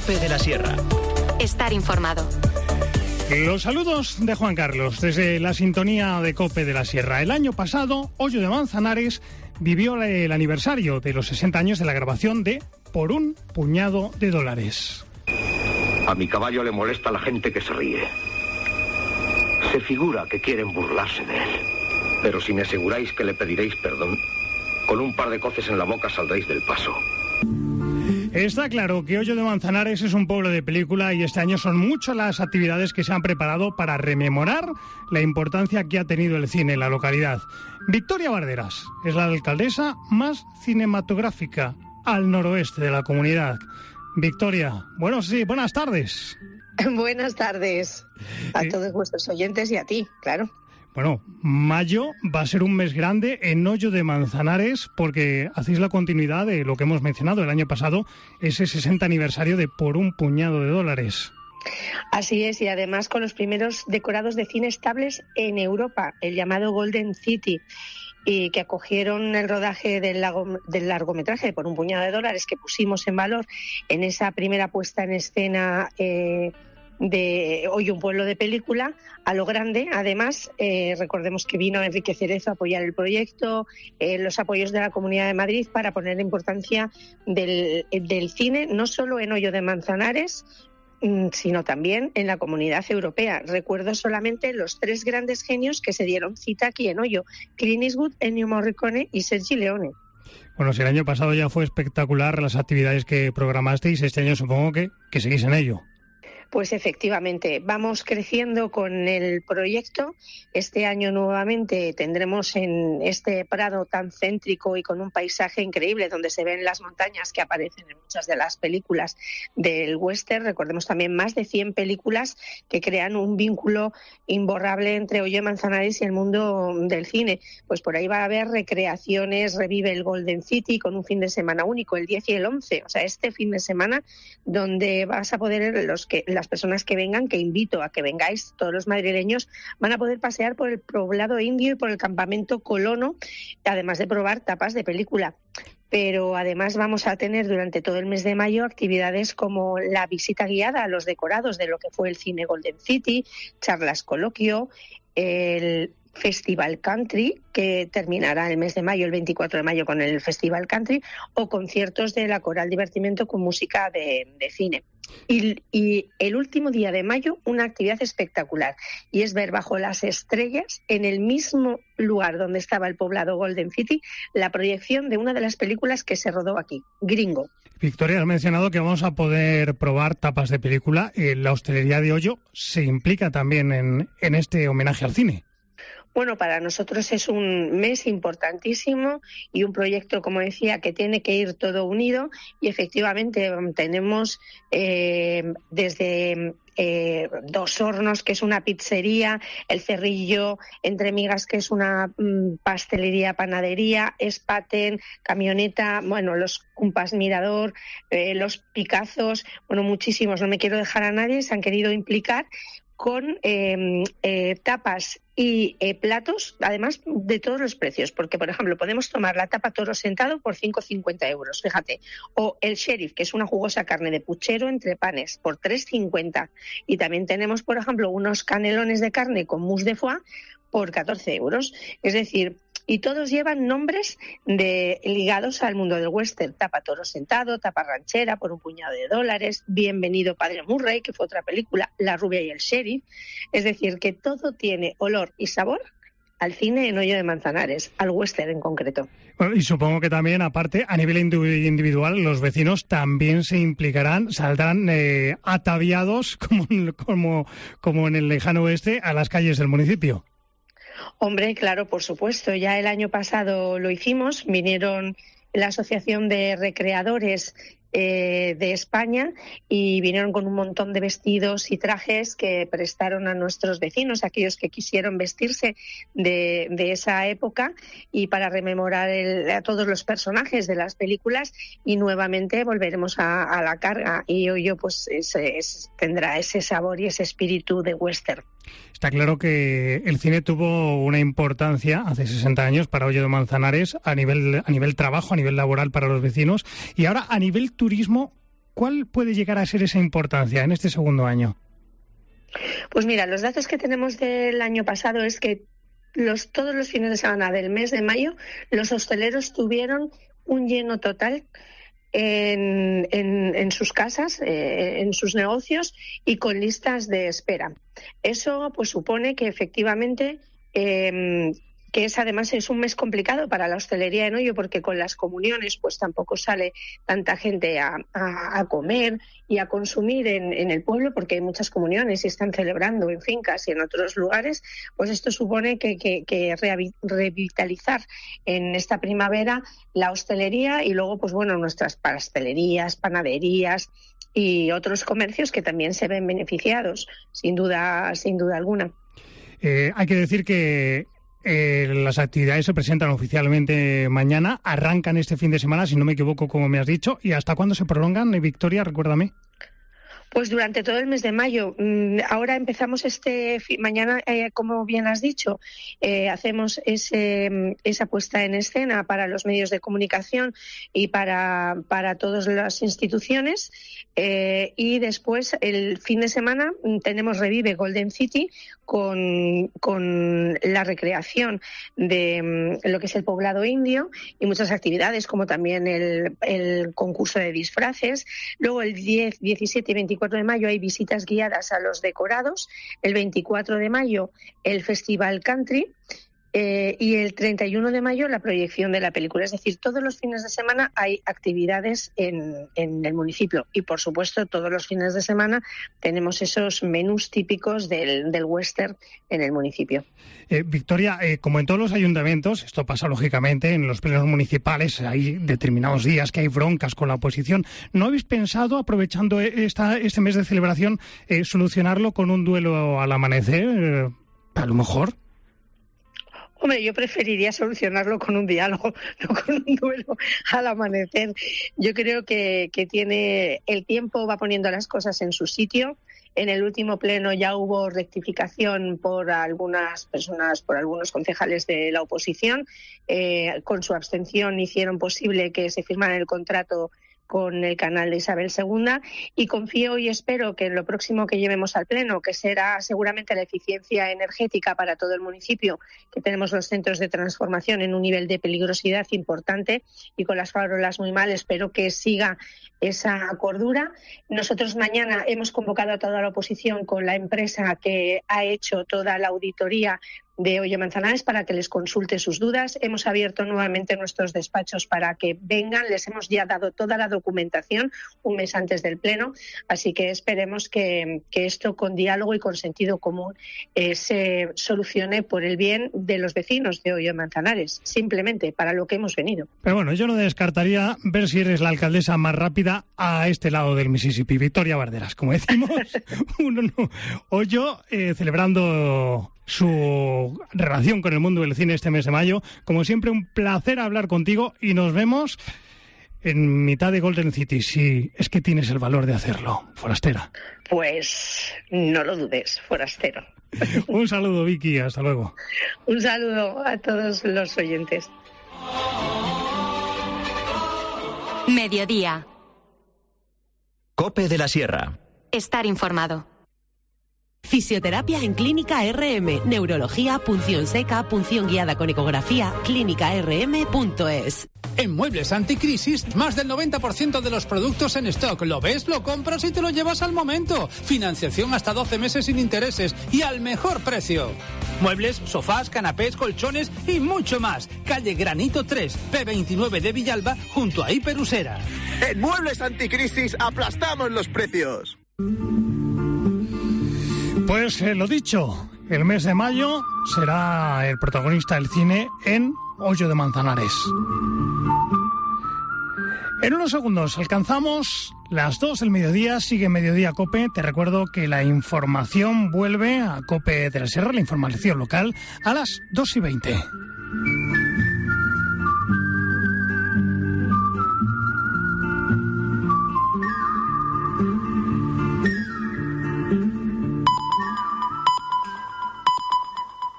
COPE de la Sierra. Estar informado. Los saludos de Juan Carlos desde la sintonía de COPE de la Sierra. El año pasado, Hoyo de Manzanares vivió el aniversario de los 60 años de la grabación de Por un puñado de dólares. A mi caballo le molesta la gente que se ríe. Se figura que quieren burlarse de él. Pero si me aseguráis que le pediréis perdón, con un par de coces en la boca saldréis del paso. Está claro que Hoyo de Manzanares es un pueblo de película y este año son muchas las actividades que se han preparado para rememorar la importancia que ha tenido el cine en la localidad. Victoria Barderas es la alcaldesa más cinematográfica al noroeste de la comunidad. Victoria, buenas tardes. Buenas tardes a todos vuestros oyentes y a ti, claro. Bueno, mayo va a ser un mes grande en Hoyo de Manzanares porque hacéis la continuidad de lo que hemos mencionado el año pasado, ese 60 aniversario de Por un puñado de dólares. Así es, y además con los primeros decorados de cine estables en Europa, el llamado Golden City, y que acogieron el rodaje del largometraje de Por un puñado de dólares que pusimos en valor en esa primera puesta en escena de Hoy un pueblo de película, a lo grande. Además, recordemos que vino Enrique Cerezo a apoyar el proyecto, los apoyos de la Comunidad de Madrid para poner la importancia del cine, no solo en Hoyo de Manzanares, sino también en la Comunidad Europea. Recuerdo solamente los 3 grandes genios que se dieron cita aquí en Hoyo: Clint Eastwood, Ennio Morricone y Sergio Leone. Bueno, si el año pasado ya fue espectacular las actividades que programasteis, este año supongo que seguís en ello. Pues efectivamente, vamos creciendo con el proyecto. Este año nuevamente tendremos en este prado tan céntrico y con un paisaje increíble donde se ven las montañas que aparecen en muchas de las películas del western. Recordemos también más de 100 películas que crean un vínculo imborrable entre Hoyo de Manzanares y el mundo del cine. Pues por ahí va a haber recreaciones, revive el Golden City con un fin de semana único, el 10 y el 11. O sea, este fin de semana donde vas a poder las personas que vengan, que invito a que vengáis, todos los madrileños, van a poder pasear por el poblado indio y por el campamento colono, además de probar tapas de película. Pero además vamos a tener durante todo el mes de mayo actividades como la visita guiada a los decorados de lo que fue el cine Golden City, charlas coloquio, el Festival Country, que terminará el mes de mayo, el 24 de mayo, con el Festival Country, o conciertos de la Coral Divertimento con música de cine. Y el último día de mayo, una actividad espectacular, y es ver bajo las estrellas, en el mismo lugar donde estaba el poblado Golden City, la proyección de una de las películas que se rodó aquí, Gringo. Victoria, has mencionado que vamos a poder probar tapas de película. La hostelería de Hoyo se implica también en este homenaje al cine. Bueno, para nosotros es un mes importantísimo y un proyecto, como decía, que tiene que ir todo unido, y efectivamente tenemos desde Dos Hornos, que es una pizzería, El Cerrillo Entre Migas, que es una pastelería, panadería, Spaten, Camioneta, bueno, los Cumpas Mirador, los Picazos, bueno, muchísimos, no me quiero dejar a nadie, se han querido implicar con tapas y platos, además de todos los precios, porque, por ejemplo, podemos tomar la tapa toro sentado por 5,50 euros, fíjate, o el sheriff, que es una jugosa carne de puchero entre panes, por 3,50, y también tenemos, por ejemplo, unos canelones de carne con mousse de foie por 14 euros, es decir, y todos llevan nombres ligados al mundo del western: tapa toro sentado, tapa ranchera, Por un puñado de dólares, Bienvenido Padre Murray, que fue otra película, La rubia y el sheriff. Es decir, que todo tiene olor y sabor al cine en Hoyo de Manzanares, al western en concreto. Bueno, y supongo que también, aparte, a nivel individual, los vecinos también se implicarán, saldrán ataviados como en el lejano oeste a las calles del municipio. Hombre, claro, por supuesto. Ya el año pasado lo hicimos. Vinieron la Asociación de Recreadores de España y vinieron con un montón de vestidos y trajes que prestaron a nuestros vecinos, aquellos que quisieron vestirse de esa época, y para rememorar a todos los personajes de las películas, y nuevamente volveremos a la carga, y Hoyo pues tendrá ese sabor y ese espíritu de western. Está claro que el cine tuvo una importancia hace 60 años para Hoyo de Manzanares a nivel trabajo, a nivel laboral para los vecinos, y ahora a nivel turismo ¿Cuál puede llegar a ser esa importancia en este segundo año? Pues mira, los datos que tenemos del año pasado es que todos los fines de semana del mes de mayo los hosteleros tuvieron un lleno total en sus casas, en sus negocios y con listas de espera. Eso pues supone que efectivamente que además es un mes complicado para la hostelería en Oyo, porque con las comuniones pues tampoco sale tanta gente a comer y a consumir en el pueblo, porque hay muchas comuniones y están celebrando en fincas y en otros lugares. Pues esto supone que revitalizar en esta primavera la hostelería y luego pues bueno, nuestras pastelerías, panaderías y otros comercios que también se ven beneficiados, sin duda alguna. Hay que decir que las actividades se presentan oficialmente mañana, arrancan este fin de semana, si no me equivoco, como me has dicho. ¿Y hasta cuándo se prolongan, Victoria? Recuérdame. Pues durante todo el mes de mayo. Ahora empezamos mañana, como bien has dicho, hacemos esa puesta en escena para los medios de comunicación y para todas las instituciones. Y después, el fin de semana, tenemos Revive Golden City con la recreación de lo que es el poblado indio y muchas actividades, como también el concurso de disfraces. Luego, el 10, 17 y 24 de mayo hay visitas guiadas a los decorados. El 24 de mayo el Festival Country. Y el 31 de mayo la proyección de la película. Es decir, todos los fines de semana hay actividades en el municipio. Y, por supuesto, todos los fines de semana tenemos esos menús típicos del western en el municipio. Victoria, como en todos los ayuntamientos, esto pasa lógicamente en los plenos municipales, hay determinados días que hay broncas con la oposición. ¿No habéis pensado, aprovechando este mes de celebración, solucionarlo con un duelo al amanecer? A lo mejor. Hombre, yo preferiría solucionarlo con un diálogo, no con un duelo al amanecer. Yo creo que el tiempo va poniendo las cosas en su sitio. En el último pleno ya hubo rectificación por algunas personas, por algunos concejales de la oposición. Con su abstención hicieron posible que se firmara el contrato con el canal de Isabel II, y confío y espero que en lo próximo que llevemos al Pleno, que será seguramente la eficiencia energética para todo el municipio, que tenemos los centros de transformación en un nivel de peligrosidad importante y con las farolas muy mal, espero que siga esa cordura. Nosotros mañana hemos convocado a toda la oposición con la empresa que ha hecho toda la auditoría de Oyo Manzanares para que les consulte sus dudas. Hemos abierto nuevamente nuestros despachos para que vengan. Les hemos ya dado toda la documentación un mes antes del Pleno. Así que esperemos que esto, con diálogo y con sentido común, se solucione por el bien de los vecinos de Oyo Manzanares, simplemente para lo que hemos venido. Pero bueno, yo no descartaría ver si eres la alcaldesa más rápida a este lado del Mississippi. Victoria Barderas, como decimos, Oyo celebrando su relación con el mundo del cine este mes de mayo. Como siempre, un placer hablar contigo y nos vemos en mitad de Golden City, si es que tienes el valor de hacerlo, forastera. Pues no lo dudes, forastero. Un saludo, Vicky, hasta luego. Un saludo a todos los oyentes. Mediodía. COPE de la Sierra. Estar informado. Fisioterapia en Clínica RM, neurología, punción seca, punción guiada con ecografía, clínicarm.es. En Muebles Anticrisis, más del 90% de los productos en stock. Lo ves, lo compras y te lo llevas al momento. Financiación hasta 12 meses sin intereses y al mejor precio. Muebles, sofás, canapés, colchones y mucho más. Calle Granito 3, P29 de Villalba, junto a Hiperusera. En Muebles Anticrisis aplastamos los precios. Pues lo dicho, el mes de mayo será el protagonista del cine en Oyo de Manzanares. En unos segundos alcanzamos las 2 del mediodía, sigue Mediodía COPE. Te recuerdo que la información vuelve a COPE de la Sierra, la información local, a las 2:20.